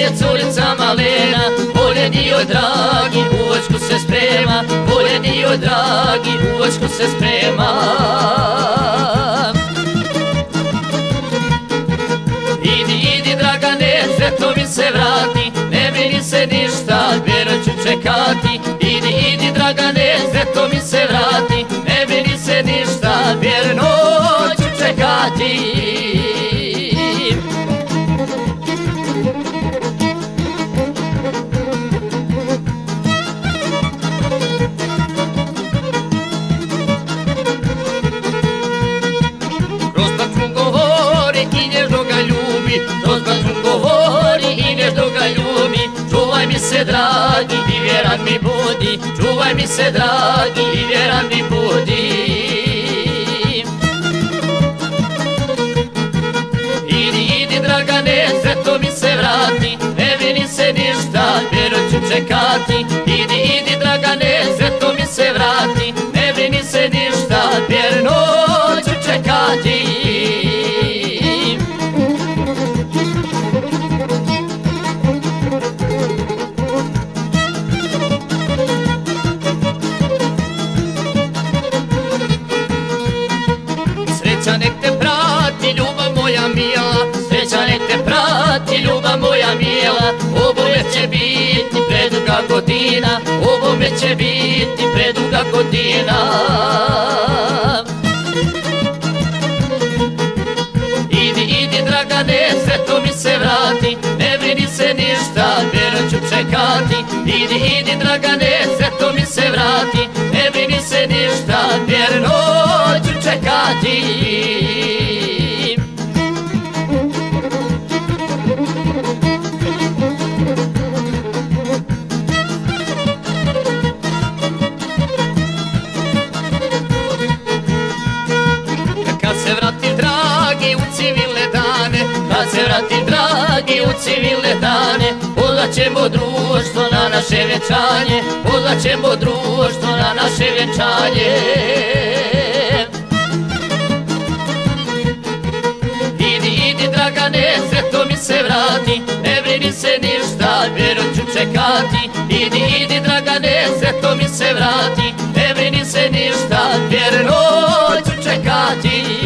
curica malena, voljeni joj dragi, u voćku se sprema, voljeni joj dragi, u voćku se sprema. Idi Dragane, sve to mi se vrati, ne brini se ništa, vjerno ću čekati. Idi Dragane, sve to mi se vrati, ne brini se ništa, vjerno ću čekati. Čuvaj mi se dragi i vjeran mi budi, čuvaj mi se dragi i vjeran mi budi. Idi Dragane, sve to mi se vrati, ne brini se ništa, vjerno ću čekati. Idi Dragane, sve to mi se vrati, ne brini se ništa, vjerno ću čekati. Sreća nek te prati, ljubav moja mila, sreća nek te prati, ljubav moja mila. Obome će biti preduga godina, obome će biti preduga godina. Idi Dragane, sve to mi se vrati, ne brini se ništa, vjerno ću čekati. Idi Dragane, sve to mi se vrati, ne brini se ništa, vjerno ću čekati. Kad se vratim dragi u civilne dane, kad se vratim dragi u civilne dane, pozvaćemo društvo na naše vjenčanje, pozvaćemo društvo na naše vjenčanje. Idi Dragane, sve to mi se vrati, ne brini se ništa, vjerno ću čekati. Idi Dragane, sve to mi se vrati, ne brini se ništa, vjerno ću čekati.